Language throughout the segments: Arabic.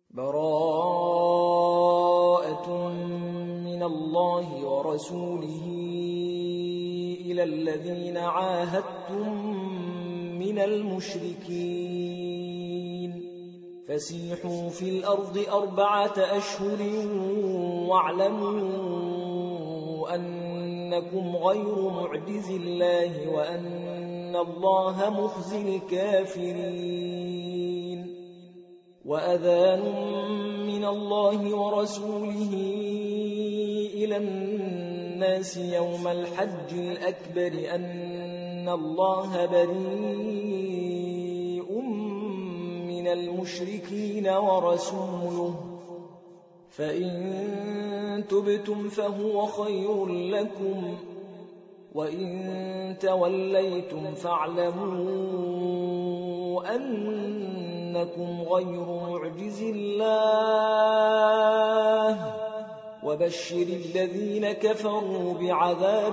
براءة من الله ورسوله إلى الذين عاهدتم من المشركين فسيحوا في الأرض 4 أشهر واعلموا أنكم غير معجز الله وأن الله مخزي الكافرين وأذان من الله ورسوله إلى الناس يوم الحج الأكبر أن الله بريء من المشركين ورسوله فإن تبتم فهو خير لكم وإن توليتم فاعلموا أنكم غير معجز الله وبشر الذين كفروا بعذاب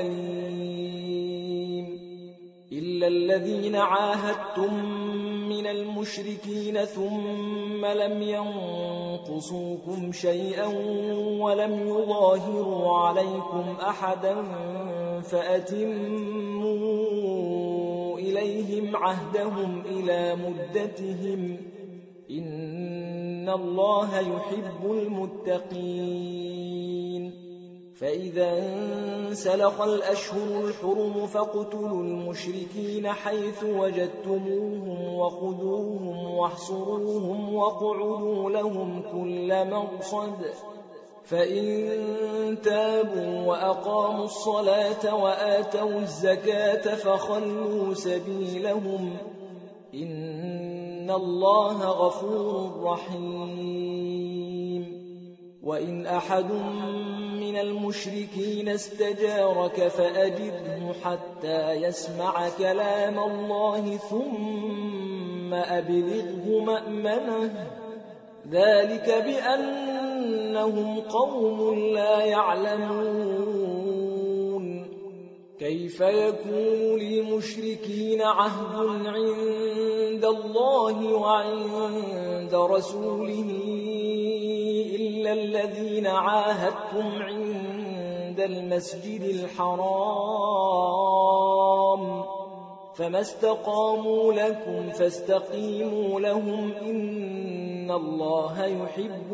أليم إلا الذين عاهدتم من المشركين ثم لم ينقصوكم شيئا ولم يظاهروا عليكم أحدا فأتموا إليهم عهدهم إلى مدتهم إن الله يحب المتقين فإذا انسلخ الأشهر الحرم فاقتلوا المشركين حيث وجدتموهم وخذوهم واحصروهم واقعدوا لهم كل مرصد فإن تابوا وأقاموا الصلاة وآتوا الزكاة فخلوا سبيلهم إن الله غفور رحيم وإن أحد من المشركين استجارك فأجره حتى يسمع كلام الله ثم أبلغه مأمنه ذلك بأنهم قوم لا يعلمون كيف يكون للمشركين عهد عند الله وعند رسوله إلا الذين عاهدتم عند المسجد الحرام فما استقاموا لكم فاستقيموا لهم إن الله يحب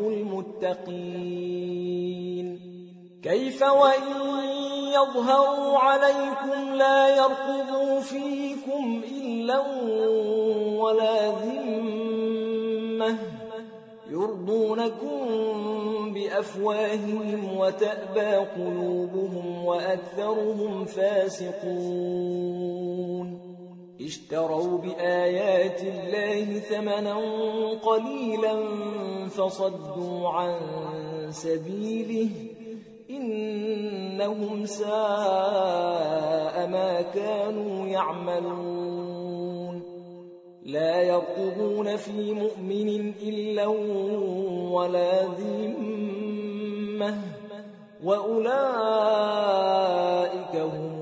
المتقين كيف وإن يظهروا عليكم لا يرقبوا فيكم إلا ولا ذمة يرضونكم بأفواههم وتأبى قلوبهم وأكثرهم فاسقون اشتروا بآيات الله ثمنا قليلا فصدوا عن سبيله إنهم ساء ما كانوا يعملون لا يرقبون في مؤمن إلا ولا ذمة وأولئك هم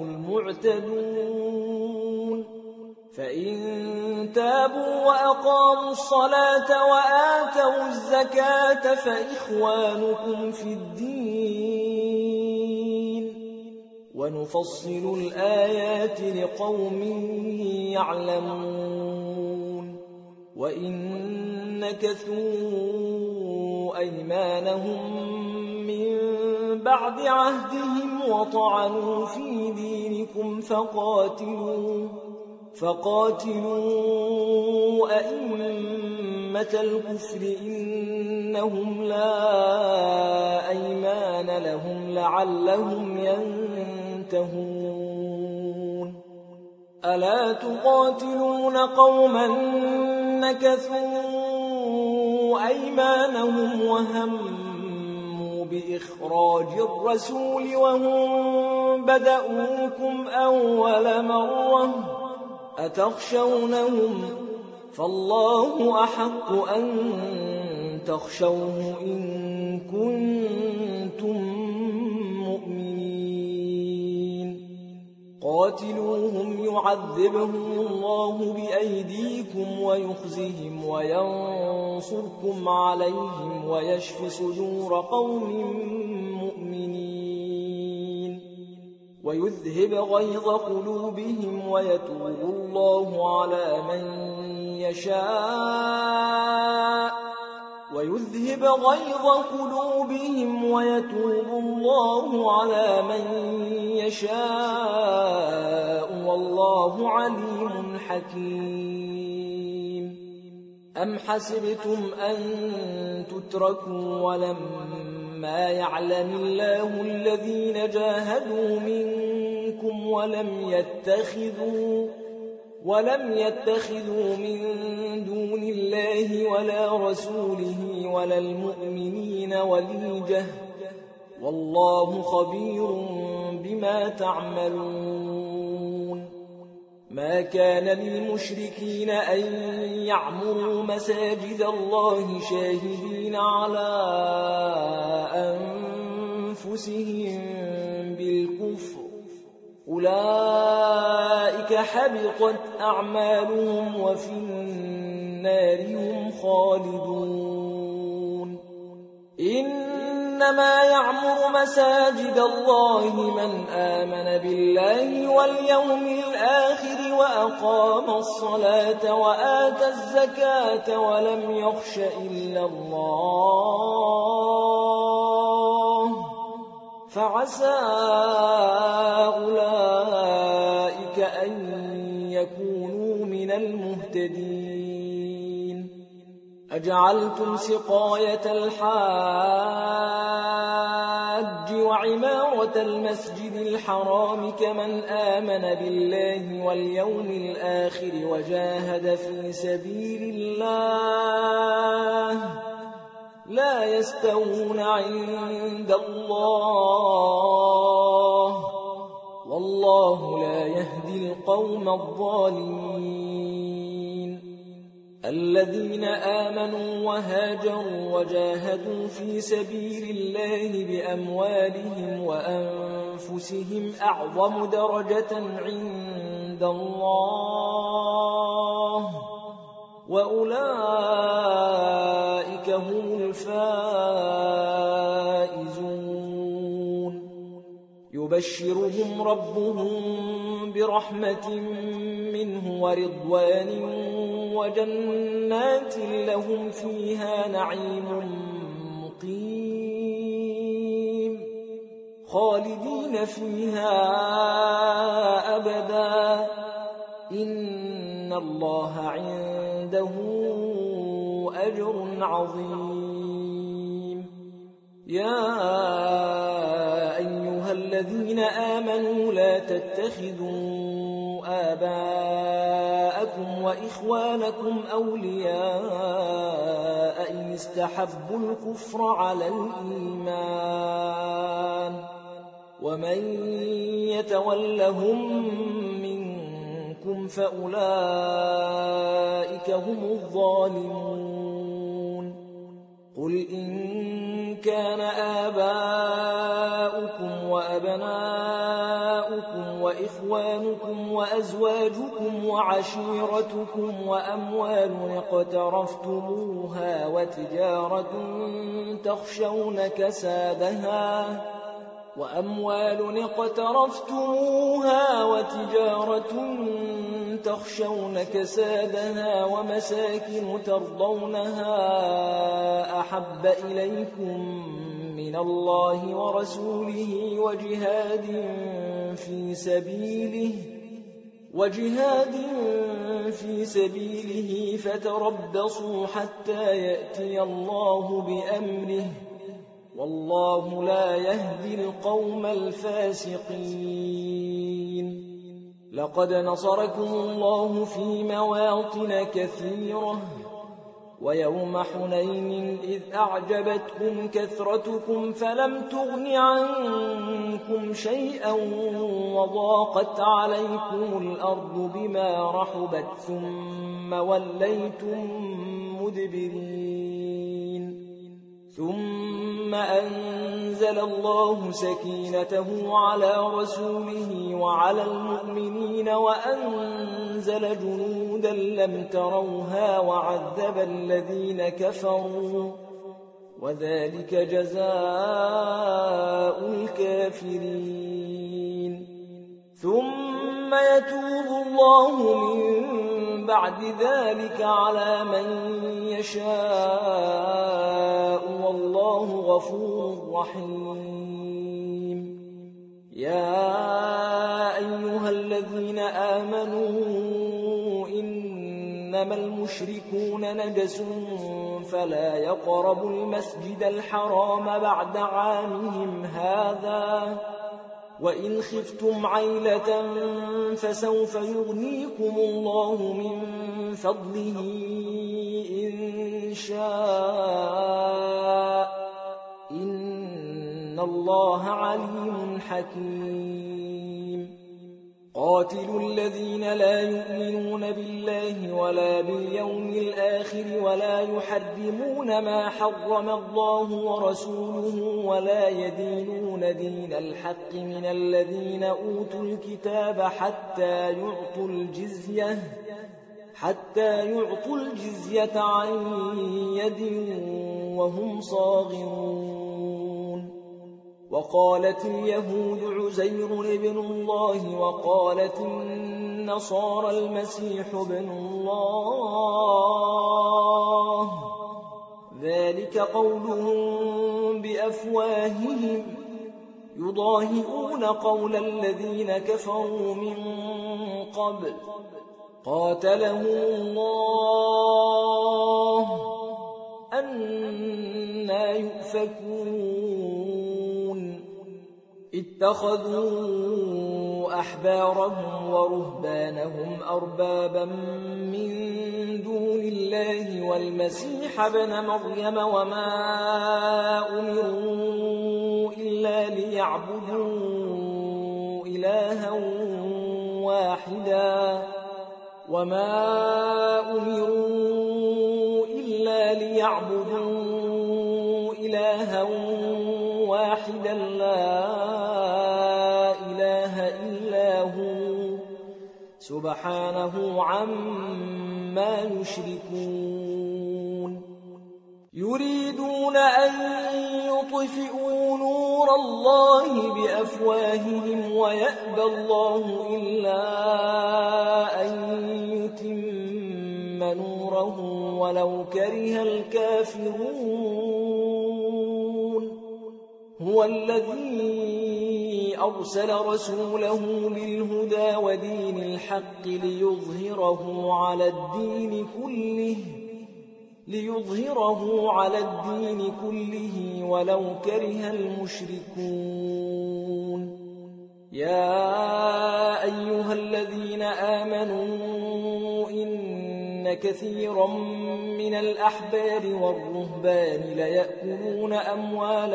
المعتدون فإن تابوا وأقاموا الصلاة وآتوا الزكاة فإخوانكم في الدين ونفصل الآيات لقوم يعلمون وإن نكثوا أيمانهم من بعد عهدهم وطعنوا في دينكم فقاتلوا أئمة الكفر إنهم لا أيمان لهم لعلهم ينتهون ألا تقاتلون قوما نكثوا أيمانهم وهموا بإخراج الرسول وهم بدأوكم أول مرة أتخشونهم فالله أحق أن تخشوه إن كنتم مؤمنين قاتلوهم يعذبهم الله بأيديكم ويخزهم وينصركم عليهم ويشف صدور قوم مؤمنين ويذهب غيظ قلوبهم ويتوب الله على من يشاء ويذهب غيظ قلوبهم ويتوب الله على من يشاء والله عليم حكيم. أم حسبتم أن تتركوا ولما يعلم الله الذين جاهدوا منكم ولم يتخذوا من دون الله ولا رسوله ولا المؤمنين وليجة والله خبير بما تعملون. ما كان للمشركين أن يعمروا مساجد الله شاهدين على أنفسهم بالكفر أولئك حبطت أعمالهم وفي النار هم خالدون. إنما يعمر مساجد الله من آمن بالله واليوم الآخر وأقام الصلاة وآتى الزكاة ولم يخش إلا الله فعسى أولئك أن يكونوا من المهتدين. أجعلتم سقاية الحاج وعمارة المسجد الحرام كمن آمن بالله واليوم الآخر وجاهد في سبيل الله لا يستوون عند الله والله لا يهدي القوم الظالمين. الذين آمنوا وهاجروا وجاهدوا في سبيل الله بأموالهم وأنفسهم أعظم درجة عند الله وأولئك هم الفائزون. يبشرهم ربهم برحمة منه ورضوان وجنات لهم فيها نعيم مقيم خالدين فيها أبدا إن الله عنده أجر عظيم. يا أيها الذين آمنوا لا تتخذوا آباءكم وإخوانكم أولياء إن استحبوا الكفر على الإيمان ومن يتولهم منكم فأولئك هم الظالمون. قل إن كان آباؤكم وأبناؤكم وإخوانكم وأزواجكم وعشيرتكم وأموال اقترفتموها وتجارة تخشون كسادها ومساكن ترضونها أحب إليكم من الله ورسوله وجهاد في سبيله فتربصوا حتى يأتي الله بأمره والله لا يهدي القوم الفاسقين. لقد نصركم الله في مواطن كثيرة ويوم حنين إذ أعجبتكم كثرتكم فلم تغن عنكم شيئا وضاقت عليكم الأرض بما رحبت ثم وليتم أنزل الله سكينته على رسوله وعلى المؤمنين وأنزل جنودا لم تروها وعذب الذين كفروا وذلك جزاء الكافرين ثم يتوب الله من بعد ذلك على من يشاء والله غفور رحيم يا أيها الذين آمنوا إنما المشركون نجس فلا يقربوا المسجد الحرام بعد عامهم هذا وإن خفتم عيلة فسوف يغنيكم الله من فضله إن شاء إن الله عليم حكيم قاتلوا الذين لا يؤمنون بالله ولا باليوم الآخر ولا يحرمون ما حرم الله ورسوله ولا يدينون دين الحق من الذين أوتوا الكتاب حتى يعطوا الجزية عن يد وهم صاغرون وقالت اليهود عزير ابن الله وقالت النصارى المسيح ابن الله ذلك قولهم بأفواههم يضاهئون قول الذين كفروا من قبل قاتلهم الله أنى يؤفكون اتخذوا أحبارهم ورهبانهم أربابا من دون الله والمسيح ابن مريم وما أمروا إلا ليعبدوا إلها واحدا لا إله إلا هو سبحانه عما يشركون يريدون أن يطفئوا نور الله بأفواههم ويأبى الله إلا أن يتم نوره ولو كره الكافرون هو الذي أرسل رسوله بالهدى ودين الحق ليظهره على الدين كله ولو كره المشركون يا أيها الذين آمنوا إن كثيرا من الأحبار والرهبان ليأكلون أموال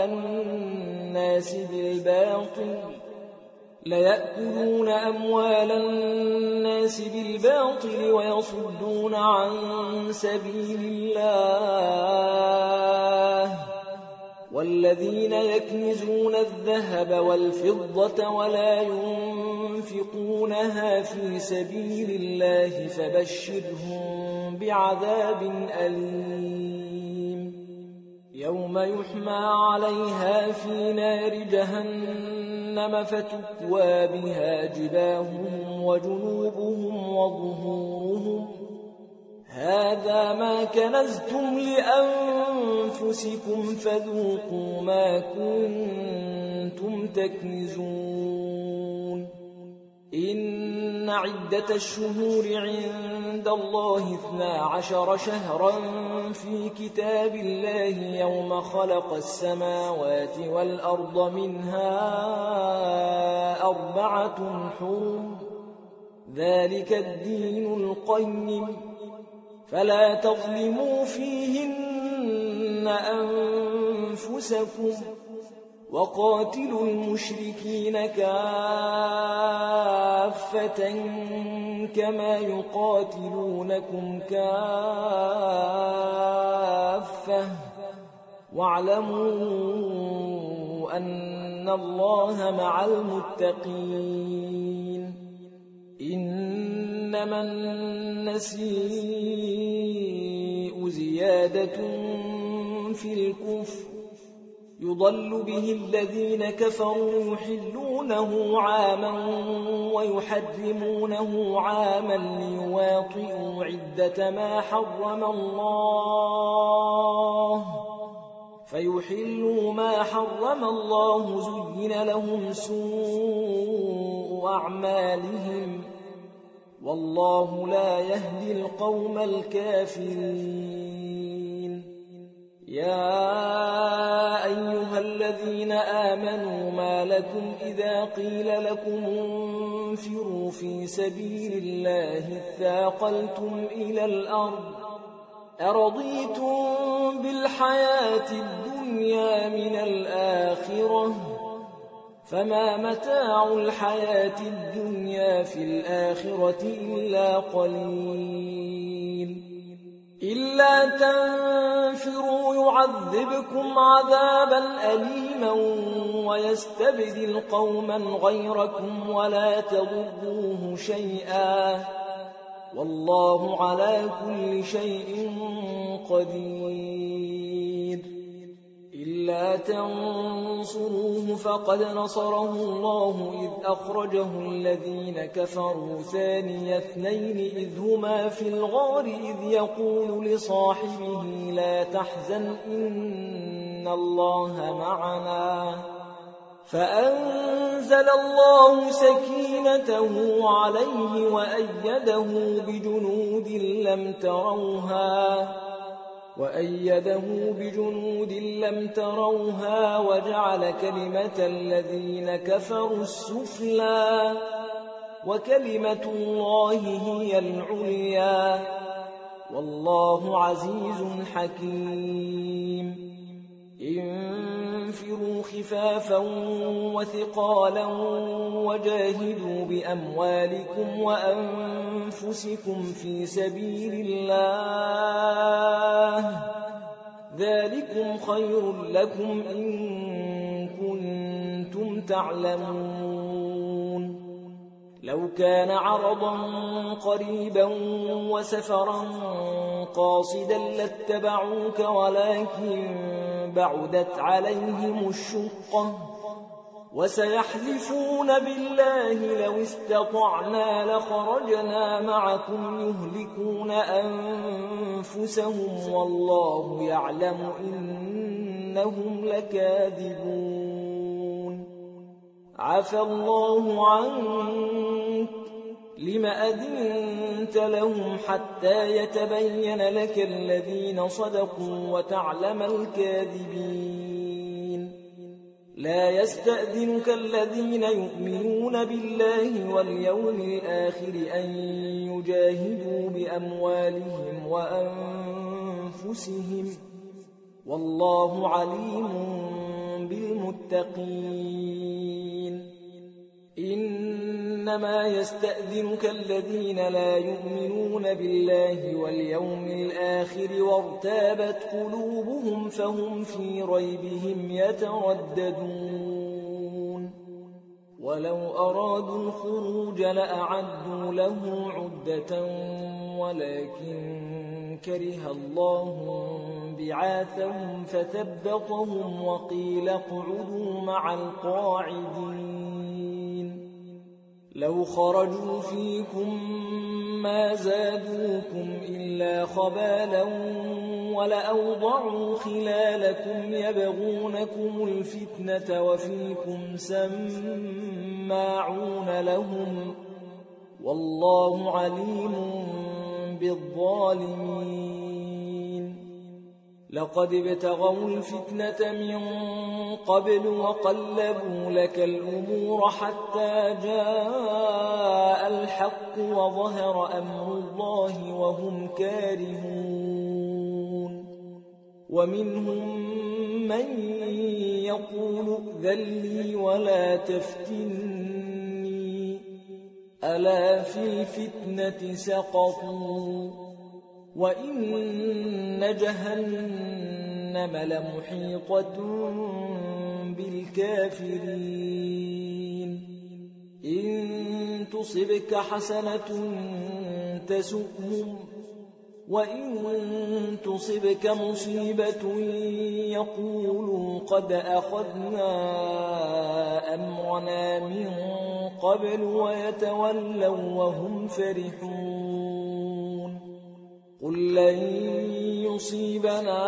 الناس بالباطل ويصدون عن سبيل الله والذين يكنزون الذهب والفضة ولا ينفقونها في سبيل الله فبشرهم بعذاب أليم يوم يحمى عليها في نار جهنم فتكوى بها جباههم وجنوبهم وظهورهم هذا ما كنزتم لأنفسكم فذوقوا ما كنتم تكنزون إن عدة الشهور عند الله 12 شهرا في كتاب الله يوم خلق السماوات والأرض منها 4 حرم ذلك الدين القيم فلا تظلموا فيهن أنفسكم وقاتلوا المشركين كافة كما يقاتلونكم كافة واعلموا أن الله مع المتقين. إنما النسيء زيادة في الكفر يضل به الذين كفروا يحلونه عاما ويحرمونه عاما ليواطئوا عدة ما حرم الله فيحلوا ما حرم الله زين لهم سوء أعمالهم والله لا يهدي القوم الكافرين. يا أيها الذين آمنوا ما لكم إذا قيل لكم انفروا في سبيل الله اثاقلتم إلى الأرض أرضيتم بالحياة الدنيا من الآخرة فما متاع الحياة الدنيا في الآخرة إلا قليل. إلا تنفروا يعذبكم عذابا أليما ويستبدل قوما غيركم ولا تضروه شيئا والله على كل شيء قدير. إلا تنصروه فقد نصره الله إذ أخرجه الذين كفروا ثاني اثنين إذ هما في الغار إذ يقول لصاحبه لا تحزن إن الله معنا فأنزل الله سكينته عليه وأيده بجنود لم تروها وجعل كلمة الذين كفروا السفلى وكلمة الله هي العليا والله عزيز حكيم. انفروا خفافا وثقالا وجاهدوا بأموالكم وأنفسكم في سبيل الله ذلكم خير لكم إن كنتم تعلمون. لو كان عرضا قريبا وسفرا قاصدا لاتبعوك ولكن بعدت عليهم الشقة وسيحلفون بالله لو استطعنا لخرجنا معكم يهلكون أنفسهم والله يعلم إنهم لكاذبون. عفى الله عنك لم أذنت لهم حتى يتبين لك الذين صدقوا وتعلم الكاذبين. لا يستأذنك الذين يؤمنون بالله واليوم الآخر أن يجاهدوا بأموالهم وأنفسهم والله عليم بالمتقين. إنما يستأذنك الذين لا يؤمنون بالله واليوم الآخر وارتابت قلوبهم فهم في ريبهم يترددون. ولو أرادوا الخروج لأعدوا له عدة ولكن كره الله بعاثهم فثبطهم وقيل اقعدوا مع القاعدين. لو خرجوا فيكم ما زادوكم إلا خبالا ولأوضعوا خلالكم يبغونكم الفتنة وفيكم سماعون لهم والله عليم بالظالمين. لقد ابتغوا الفتنة من قبل وقلبوا لك الأمور حتى جاء الحق وظهر أمر الله وهم كارهون. ومنهم من يقول ائذن لي ولا تفتني ألا في الفتنة سقطوا وإن جهنم جهنم لمحيطة بالكافرين إن تصبك حسنة تسؤهم وإن تصبك مصيبة يقولوا قد أخذنا أمرنا من قبل ويتولوا وهم فرحون قل لن يصيبنا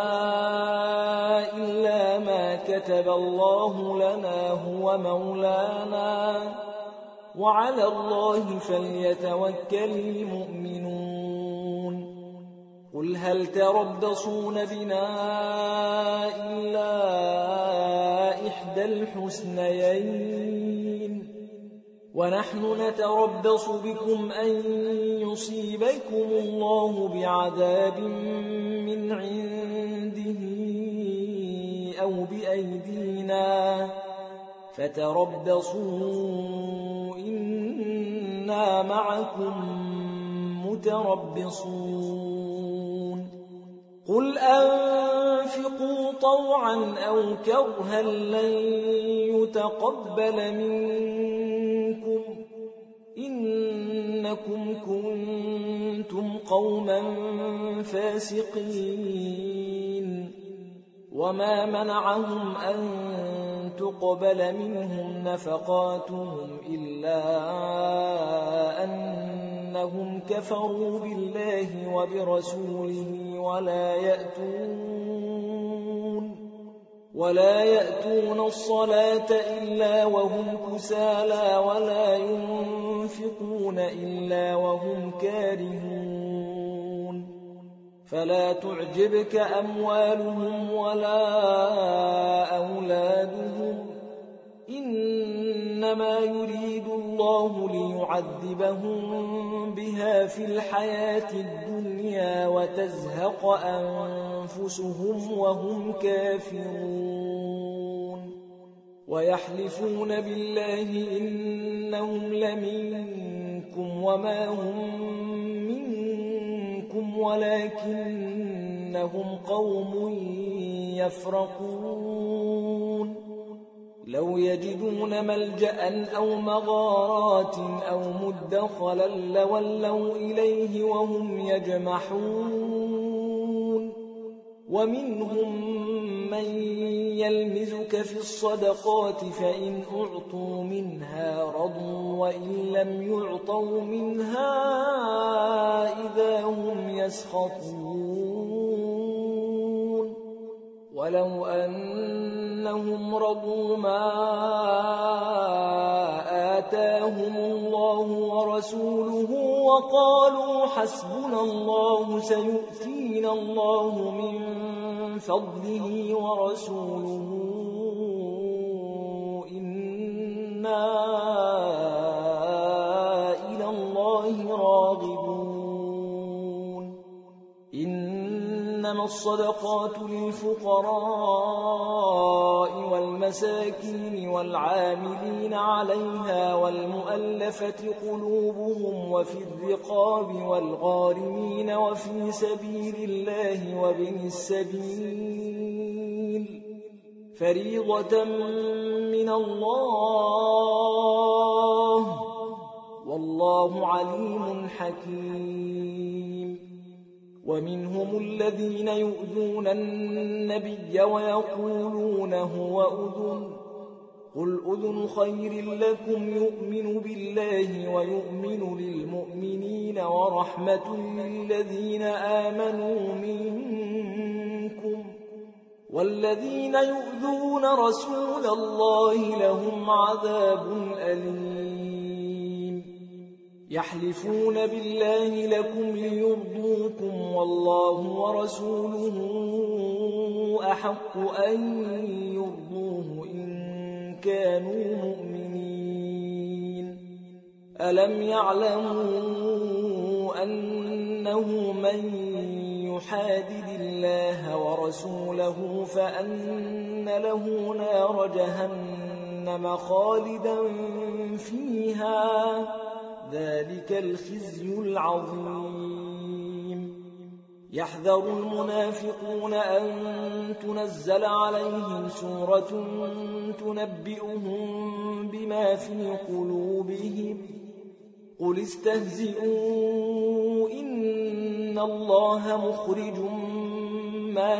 إلا ما كتب الله لنا هو مولانا وعلى الله فليتوكل المؤمنون قل هل تربصون بنا إلا إحدى الحسنيين ونحن نتربص بكم أن يصيبكم الله بعذاب من عنده أو بأيدينا فتربصوا إنا معكم متربصون قل أنفقوا طوعا أو كرها لن يتقبل منكم إنكم كنتم قوما فاسقين وما منعهم أن تقبل منهم نفقاتهم إلا أنهم كفروا بالله وبرسوله ولا يأتون الصلاة إلا وهم كسالى ولا ينفقون إلا وهم كارهون فلا تعجبك أموالهم ولا أولادهم إنما يريد الله ليعذبهم بها في الحياة الدنيا وتزهق أنفسهم وهم كافرون ويحلفون بالله إنهم لمنكم وما هم منكم ولكنهم قوم يفرقون لو يجدون ملجأ أو مغارات أو مدخلا لولوا إليه وهم يجمحون ومنهم من يلمزك في الصدقات فإن أعطوا منها رضوا وإن لم يعطوا منها إذا هم يسخطون ولو أنهم رضوا ما آتاهم الله ورسوله وقالوا حسبنا الله سيؤتينا الله من فضله ورسوله إنا إلى الله راغبون إنما الصدقات للفقراء والمساكين والعاملين عليها والمؤلفة قلوبهم وفي الرقاب والغارمين وفي سبيل الله وابن السبيل فريضة من الله والله عليم حكيم ومنهم الذين يؤذون النبي ويقولون هو أذن قل أذن خير لكم يؤمن بالله ويؤمن للمؤمنين ورحمة للذين آمنوا منكم والذين يؤذون رسول الله لهم عذاب أليم يحلفون بالله لكم ليرضوكم والله ورسوله أحق أن يرضوه إن كانوا مؤمنين ألم يعلموا أنه من يحادد الله ورسوله فأن له نار جهنم خالدا فيها ذلك الخزي العظيم يحذر المنافقون أن تنزل عليهم سورة تنبئهم بما في قلوبهم قل استهزئوا إن الله مخرج ما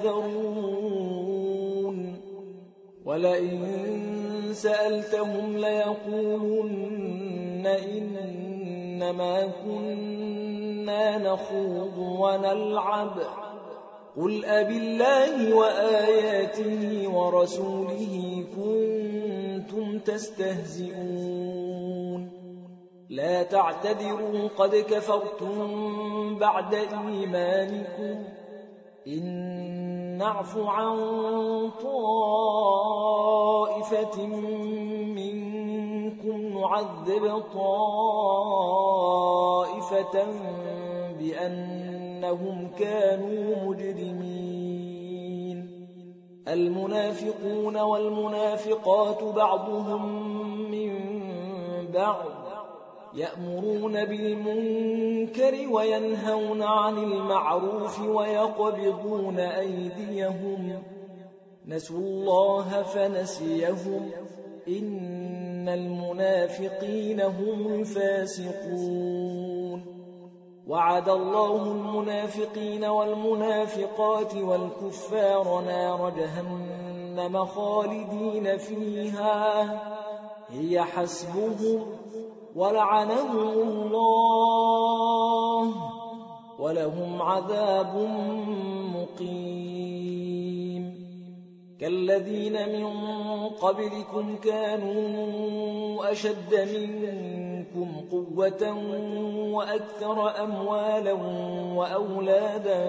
تحذرون ولئن سألتهم ليقولن إنما كنا نخوض ونلعب قل أبالله وآياته ورسوله كنتم تستهزئون لا تعتذروا قد كفرتم بعد إيمانكم إن نعف عن طائفة منكم نعذب طائفة بأنهم كانوا مجرمين المنافقون والمنافقات بعضهم من بعض يأمرون بالمنكر وينهون عن المعروف ويقبضون أيديهم نسوا الله فنسيهم إن المنافقين هم الفاسقون وعد الله المنافقين والمنافقات والكفار نار جهنم خالدين فيها هي حسبهم ولعنهم الله ولهم عذاب مقيم كالذين من قبلكم كانوا أشد منكم قوة وأكثر أموالا وأولادا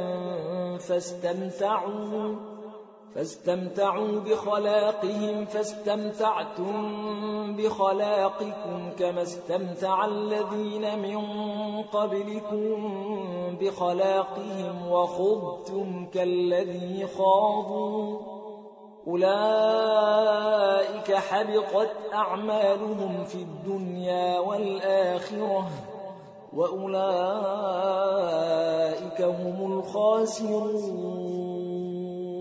فاستمتعوا بخلاقهم فاستمتعتم بخلاقكم كما استمتع الذين من قبلكم بخلاقهم وخضتم كالذي خاضوا أولئك حبطت أعمالهم في الدنيا والآخرة وأولئك هم الخاسرون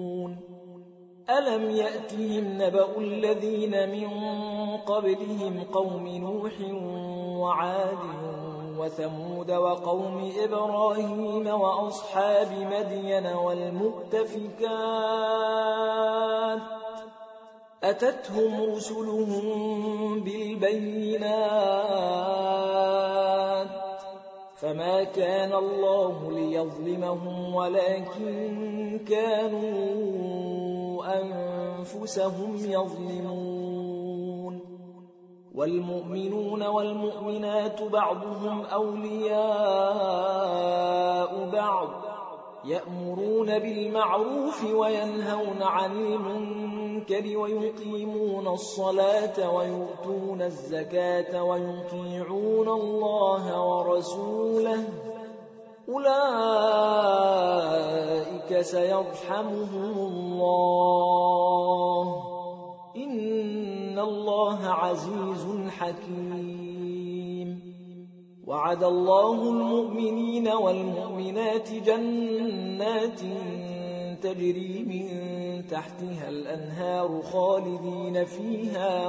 ألم يأتهم نبأ الذين من قبلهم قوم نوح وعاد وثمود وقوم إبراهيم وأصحاب مدين والمؤتفكات أتتهم رسلهم بالبينات فما كان الله ليظلمهم ولكن كانوا أنفسهم يظلمون والمؤمنون والمؤمنات بعضهم أولياء بعض يأمرون بالمعروف وينهون عن المنكر ويقيمون الصلاة ويؤتون الزكاة ويطيعون الله ورسوله أولئك سيرحمهم الله إن الله عزيز حكيم وعد الله المؤمنين والمؤمنات جنات تجري من تحتها الأنهار خالدين فيها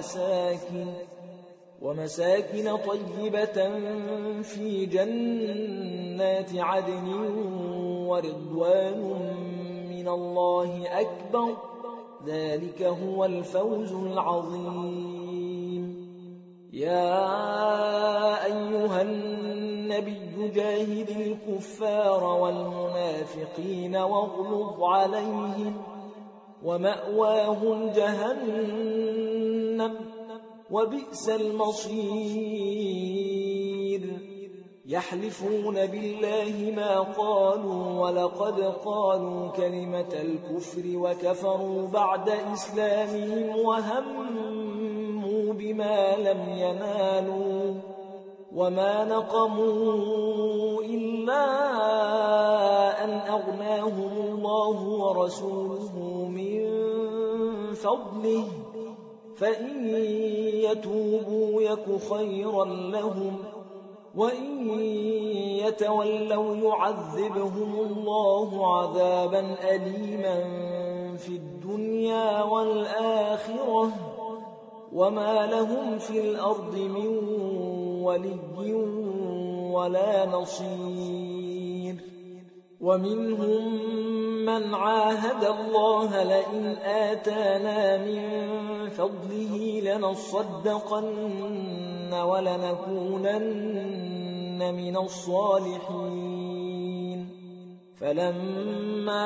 ومساكن طيبة في جنات عدن ورضوان من الله أكبر ذلك هو الفوز العظيم يا أيها النبي جاهد الكفار والمنافقين واغلظ عليهم ومأواهم جهنم وبئس المصير يحلفون بالله ما قالوا ولقد قالوا كلمة الكفر وكفروا بعد إسلامهم وهموا بما لم ينالوا وما نقموا إلا أن أغناهم الله ورسوله من فضله فإن يتوبوا يك خيرا لهم وإن يتولوا يعذبهم الله عذابا أليما في الدنيا والآخرة وما لهم في الأرض من ولي ولا نصير. ومنهم من عاهد الله لئن آتانا من فضله لنصدقن ولنكونن من الصالحين. فلما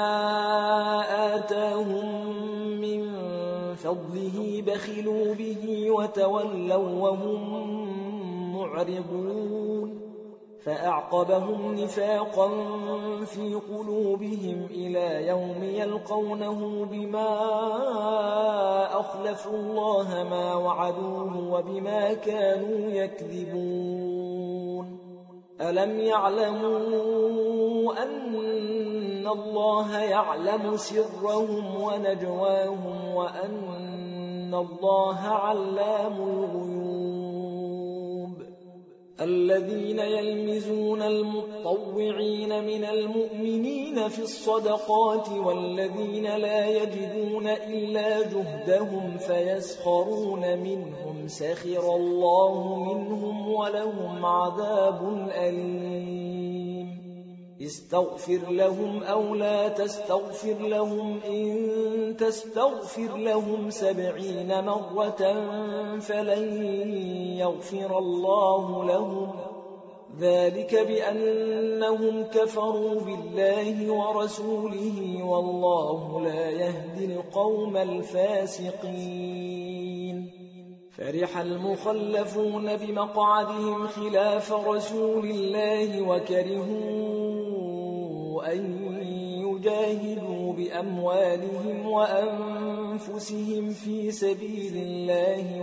آتاهم من فضله بخلوا به وتولوا وهم معرضون، فأعقبهم نفاقا في قلوبهم إلى يوم يلقونه بما أخلفوا الله ما وعدوه وبما كانوا يكذبون. ألم يعلموا أن الله يعلم سرهم ونجواهم وأن الله علام الغيوب؟ الذين يلمزون المطوعين من المؤمنين في الصدقات والذين لا يجدون إلا جهدهم فيسخرون منهم سخر الله منهم ولهم عذاب أليم. استغفر لهم أو لا تستغفر لهم إن تستغفر لهم 70 مرة فلن يغفر الله لهم، ذلك بأنهم كفروا بالله ورسوله والله لا يهدي القوم الفاسقين. فرح المخلفون بمقعدهم خلاف رسول الله وكرهوا أن يجاهدوا بأموالهم وأنفسهم في سبيل الله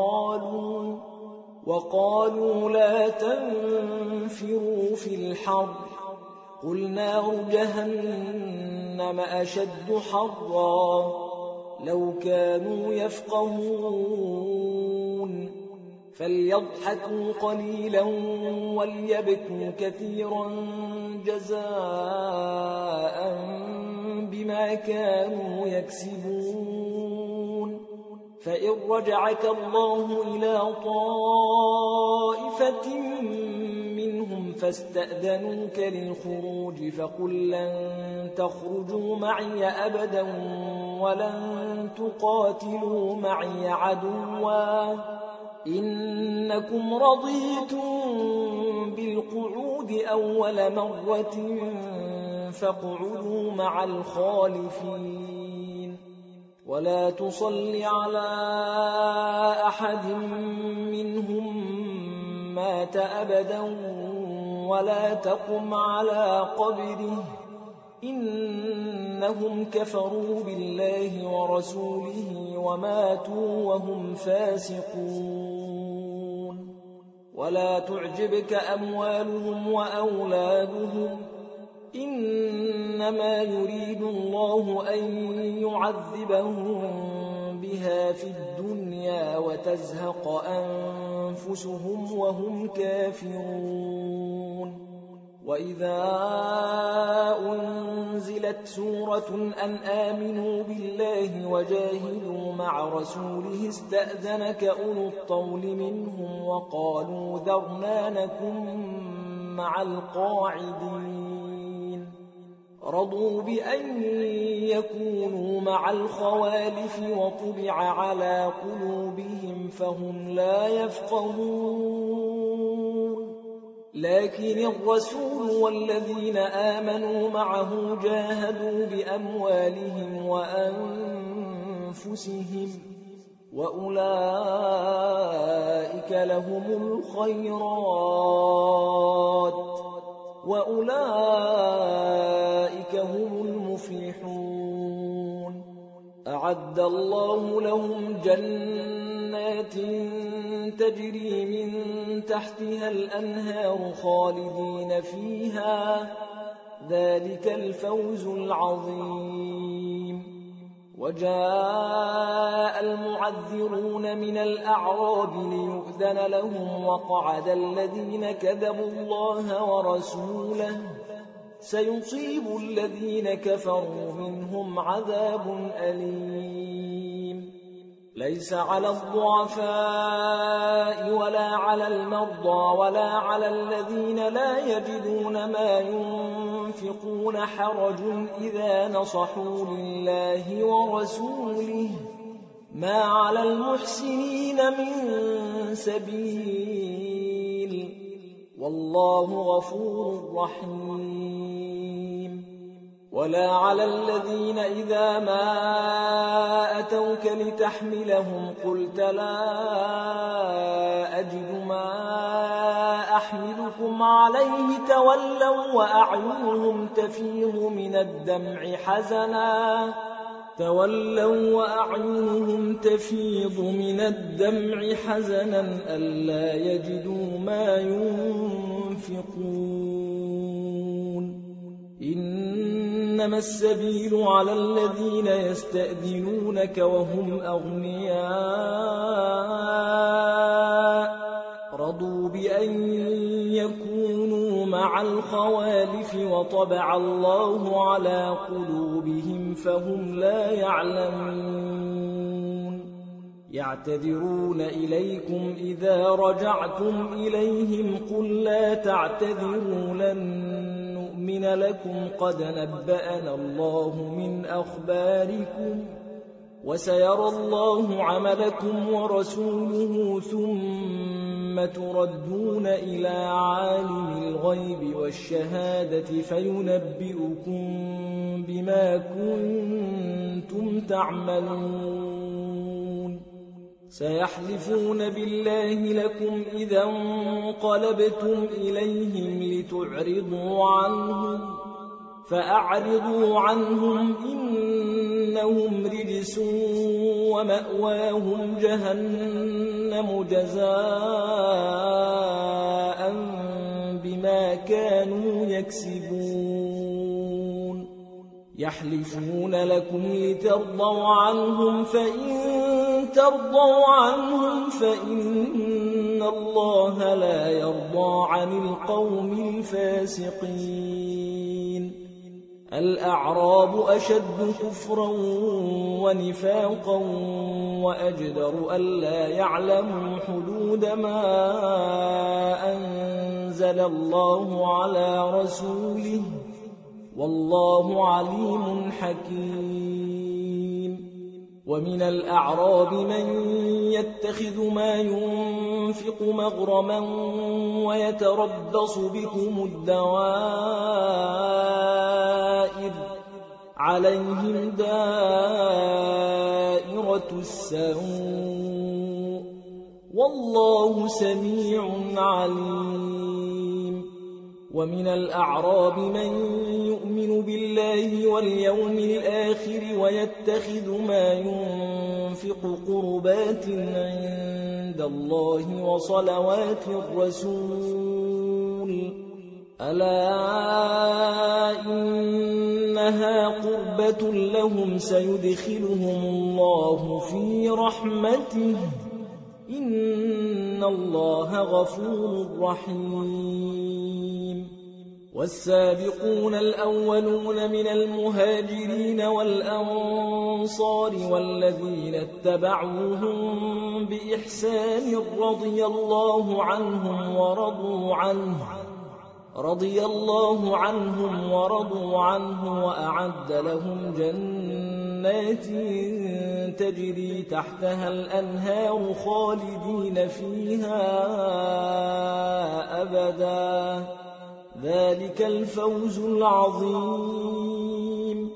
وقالوا لا تنفروا في الحر، قل نار جهنم أشد حرا لو كانوا يفقهون. فليضحكوا قليلا وليبكوا كثيرا جزاء بما كانوا يكسبون. فإن رجعك الله إلى طائفة منهم فاستأذنوك للخروج فقل لن تخرجوا معي أبدا ولن تقاتلوا معي عدوا إنكم رضيتم بالقعود أول مرة فاقعدوا مع الخالفين. ولا تصل على أحد منهم مات أبدا ولا تقم على قبره إنهم كفروا بالله ورسوله وماتوا وهم فاسقون. ولا تعجبك أموالهم وأولادهم إنما يريد الله أن يعذبهم بها في الدنيا وتزهق أنفسهم وهم كافرون. وإذا أنزلت سورة أن آمنوا بالله وجاهدوا مع رسوله استأذنك أولو الطول منهم وقالوا ذرنا نكن مع القاعدين. رضوا بأن يكونوا مع الخوالف وطبع على قلوبهم فهم لا يفقهون. لكن الرسول والذين آمنوا معه جاهدوا بأموالهم وأنفسهم وأولئك لهم الخيرات وأولئك هم المفلحون. أعد الله لهم جنات تجري من تحتها الأنهار خالدين فيها ذلك الفوز العظيم. وجاء المعذرون من الأعراب ليؤذن لهم وقعد الذين كذبوا الله ورسوله سيصيب الذين كفروا منهم عذاب أليم ليس على الضعفاء ولا على المرضى ولا على الذين لا يجدون ما ينفقون حرج إذا نصحوا لله ورسوله ما على المحسنين من سبيل والله غفور رحيم ولا على الذين إذا ما أتوك لتحملهم قلت لا أجد ما أحملكم عليه تولوا وأعينهم تفيض من الدمع حزنا ألا يجدوا ما ينفقون إنما السبيل على الذين يستأذنونك وهم أغنياء رضوا بأن يكونوا مع الخوالف وطبع الله على قلوبهم فهم لا يعلمون يعتذرون إليكم إذا رجعتم إليهم قل لا تعتذروا لن نؤمن لكم قد نبأنا الله من أخباركم وسيرى الله عملكم ورسوله ثم تردون إلى عالم الغيب والشهادة فينبئكم بما كنتم تعملون سيحلفون بالله لكم إذا انقلبتم إليهم لتعرضوا عنهم فأعرضوا عنهم إنهم رجس ومأواهم جهنم جزاء بما كانوا يكسبون يحلفون لكم لترضوا عنهم فإن ترضوا عنهم فإن الله لا يرضى عن القوم الفاسقين الأعراب أشد كفرا ونفاقا وأجدر ألا يعلموا حدود ما أنزل الله على رسوله والله عليم حكيم ومن الأعراب من يتخذ ما ينفق مغرما ويتربص بكم الدوائر عليهم دائرة السوء والله سميع عليم ومن الأعراب من يؤمن بالله واليوم الآخر ويتخذ ما ينفق قربات عند الله وصلوات الرسول ألا إنها قربة لهم سيدخلهم الله في رحمته إن الله غفور رحيم والسابقون الأولون من المهاجرين والأنصار والذين اتبعوهم بإحسان رضي الله عنهم ورضوا عنه وأعد لهم جنات تجري تحتها الأنهار خالدين فيها أبدا ذلك الفوز العظيم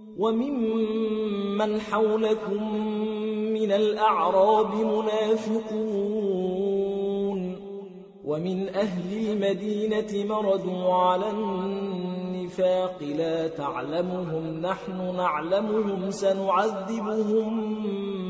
وممن حولكم من الأعراب منافقون ومن أهل المدينة مردوا على النفاق لا تعلمهم نحن نعلمهم سنعذبهم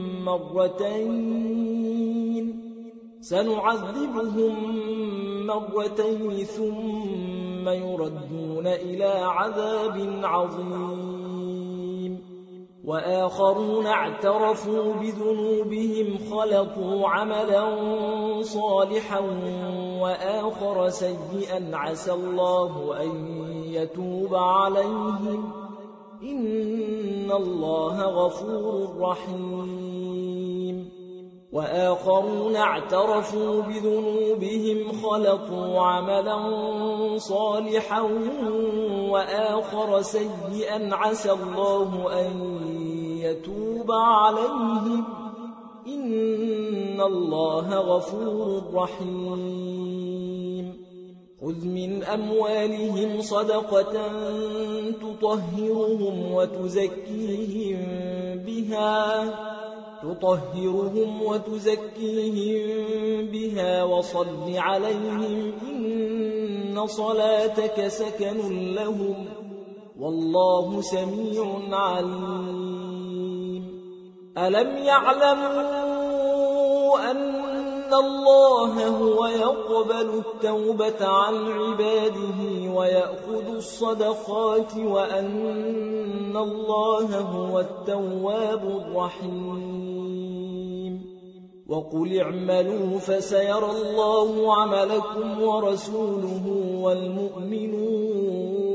مرتين ثم يردون إلى عذاب عظيم وآخرون اعترفوا بذنوبهم خلطوا عملا صالحا وآخر سيئا عسى الله أن يتوب عليهم إن الله غفور رحيم وآخرون اعترفوا بذنوبهم خلطوا عملا صالحا وآخر سيئا عسى الله أن يتوب عليهم إن الله غفور رحيم خذ من أموالهم صدقة تطهرهم وتزكيهم بها وصل عليهم إن صلاتك سكن لهم والله سميع عليم ألم يعلموا أن الله هو يقبل التوبة عن عباده ويأخذ الصدقات وأن الله هو التواب الرحيم وقل اعملوا فسيرى الله عملكم ورسوله والمؤمنون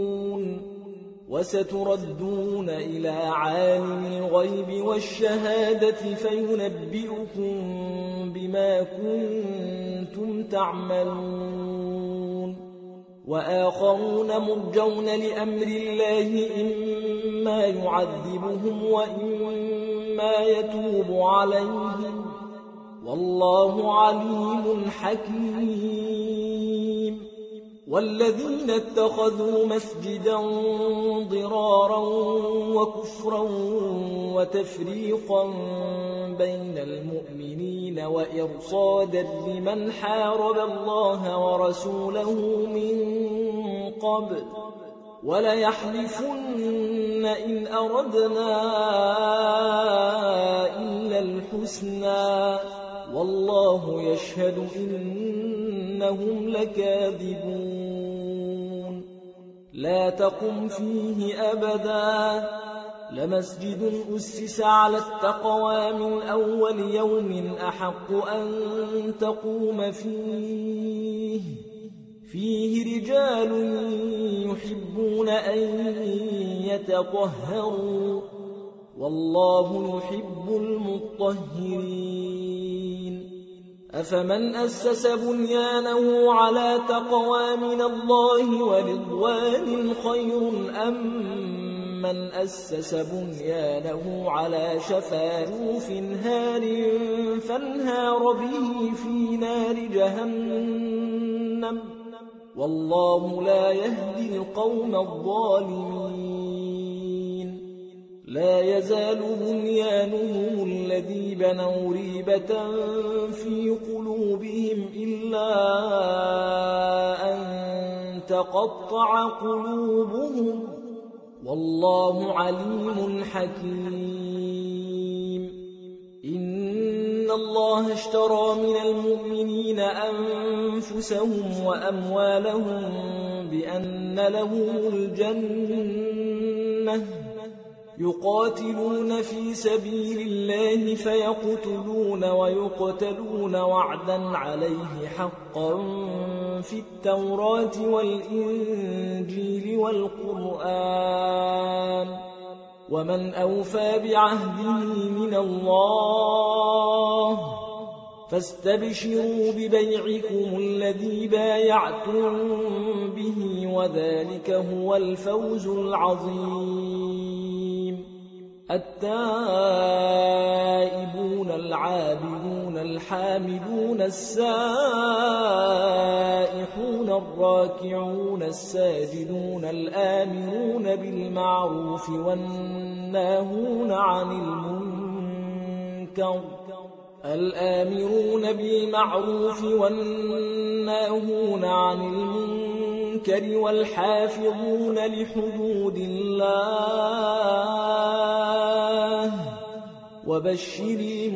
وستردون إلى عالم الغيب والشهادة فينبئكم بما كنتم تعملون وآخرون مرجون لأمر الله إما يعذبهم وإما يتوب عليهم والله عليم حكيم والذين اتخذوا مسجدا ضرارا وكفرا وتفريقا بين المؤمنين وإرصادا لمن حارب الله ورسوله من قبل وليحلفن إن أردنا إلا الحسنى والله يشهد إنهم لكاذبون لا تقم فيه أبدا لمسجد أسس على التقوى من أول يوم أحق أن تقوم فيه رجال يحبون أن يتطهروا والله يحب المطهرين أفمن أسس بنيانه على تقوى من الله ورضوان خير أم من أسس بنيانه على شفا جرف هار فانهار به في نار جهنم والله لا يهدي القوم الظالمين لا يزال بنيانهم الذي بنوا ريبة في قلوبهم إلا أن تقطع قلوبهم والله عليم حكيم إن الله اشترى من المؤمنين أنفسهم وأموالهم بأن لهم الجنة يقاتلون في سبيل الله فيقتلون ويقتلون وعدا عليه حقا في التوراة والإنجيل والقرآن ومن أوفى بعهده من الله فاستبشروا ببيعكم الذي بايعتم به وذلك هو الفوز العظيم التائبون العابدون الحامدون السائحون الراكعون الساجدون الآمرون بالمعروف والناهون عن المنكر والناهون عن المنكر والحافظون لحدود الله وبشر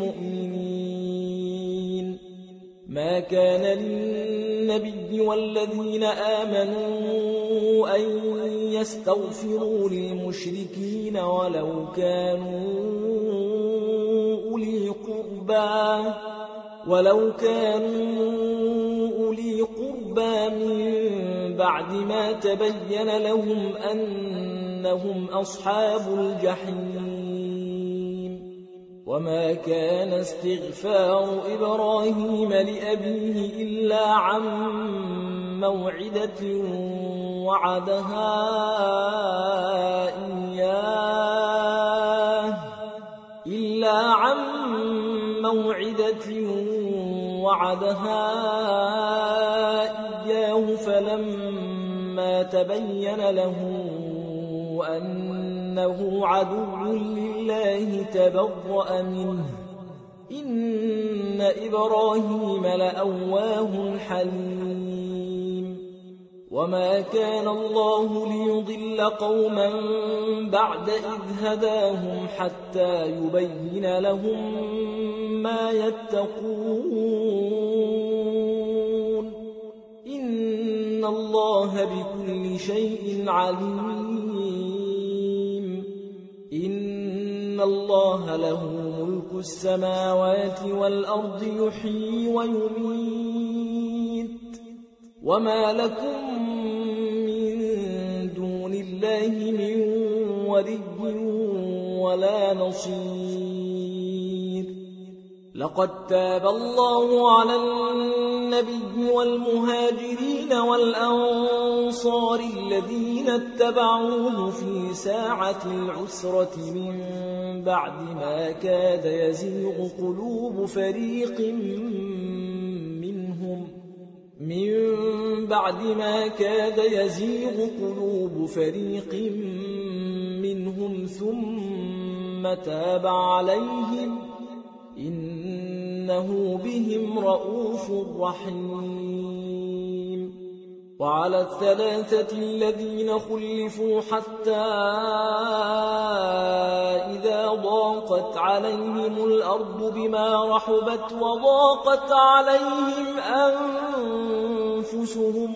المؤمنين ما كان للنبي والذين آمنوا أن يستغفروا للمشركين المسكين ولو كانوا أولي قربى من بعد ما تبين لهم أنهم أصحاب الجحيم. وما كان استغفار إبراهيم لأبيه إلا عن موعدة وعدها إياه فلما تبين له أنه عدو لله تبرأ منه إن إبراهيم لأواه حليم. وما كان الله ليضل قوما بعد إذ هداهم حتى يبين لهم ما يتقون إن الله بكل شيء عليم. إن الله له ملك السماوات والأرض يحيي ويميت وما لكم من دون الله من ولي ولا نصير. لقد تاب الله على النبي والمهاجرين والأنصار الذين اتبعوه في ساعة العسرة من بعد ما كاد يزيغ قلوب فريق منهم ثم تاب عليهم إنه بهم رؤوف رحيم. وعلى الثلاثة الذين خلفوا حتى إذا ضاقت عليهم الأرض بما رحبت وضاقت عليهم أنفسهم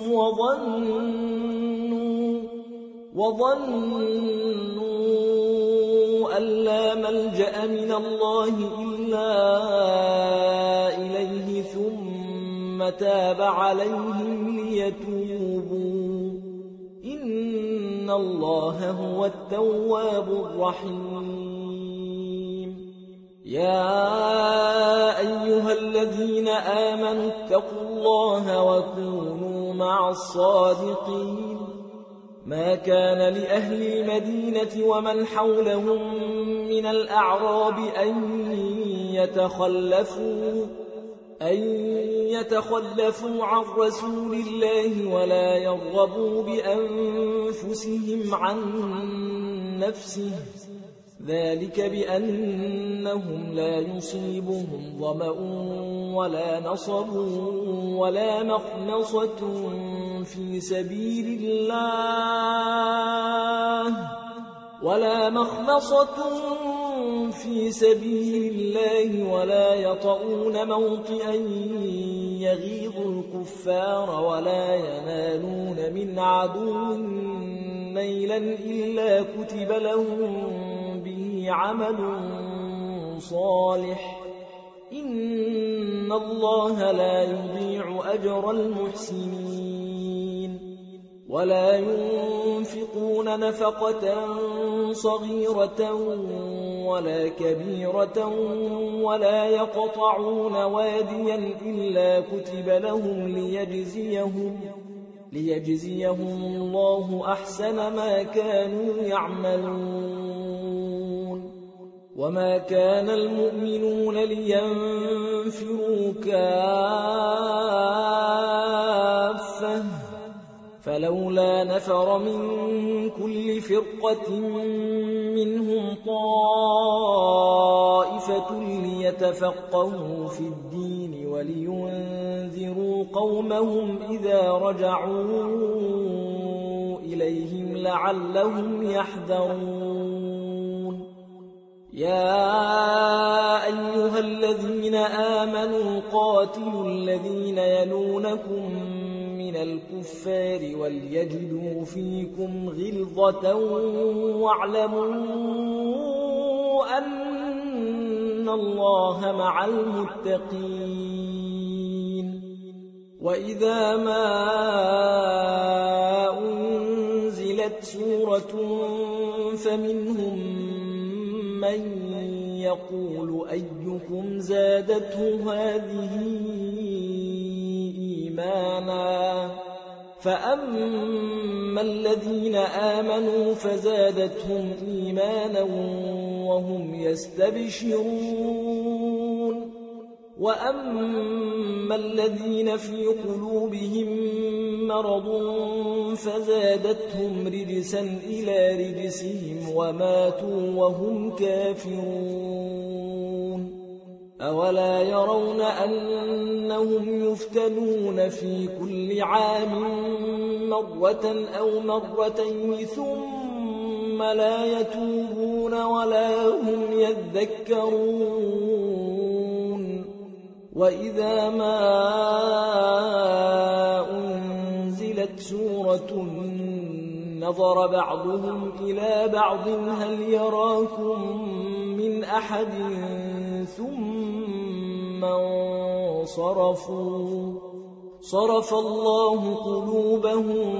وظنوا أن لا ملجأ من الله إلا إليه ثم تاب عليهم ليتوبوا إن الله هو التواب الرحيم. يا أيها الذين آمنوا اتقوا الله وكونوا مع الصادقين. ما كان لأهل المدينة ومن حولهم من الأعراب أن يتخلفوا عن رسول الله ولا يرغبوا بأنفسهم عن نفسه ذلك بأنهم لا يصيبهم ظمأ ولا نصب ولا مخمصة في سبيل الله ولا يطؤون موطئا يغيظ الكفار ولا ينالون من عدو نيلا إلا كتب لهم به عمل صالح إن الله لا يضيع أجر المحسنين. ولا ينفقون نفقة صغيرة ولا كبيرة ولا يقطعون واديا إلا كتب لهم ليجزيهم الله أحسن ما كانوا يعملون. وما كان المؤمنون لينفروا كافة فلولا نفر من كل فرقة منهم طائفة ليتفقهوا في الدين ولينذروا قومهم إذا رجعوا إليهم لعلهم يحذرون. يا أيها الذين آمنوا قاتلوا الذين يلونكم من من الكفار وليجدوا فيكم غلظة واعلموا أن الله مع المتقين. وإذا ما أنزلت سورة فمنهم من يقول أيكم زادته هذه إيمانا فأما الذين آمنوا فزادتهم إيمانا وهم يستبشرون وأما الذين في قلوبهم مرض فزادتهم رجسا إلى رجسهم وماتوا وهم كافرون. أولا يرون أنهم يفتنون في كل عام مرة أو مرتين ثم لا يتوبون ولا هم يذكرون. وإذا ما أنزلت سورة نظر بعضهم إلى بعض هل يراكم من أحد ثم انصرفوا صرف الله قلوبهم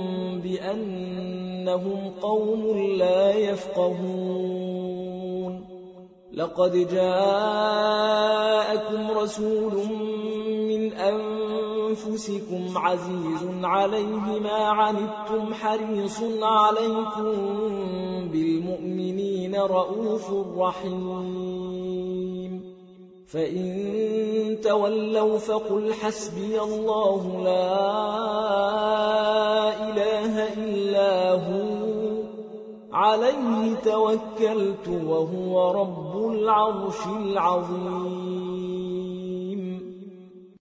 بأنهم قوم لا يفقهون. لقد جاءكم رسول من أنفسكم عزيز عليه ما عنتم حريص عليكم بالمؤمنين رؤوف رحيم. فإن تولوا فقل حسبي الله لا إله إلا هو عليه توكلت وهو رب العرش العظيم.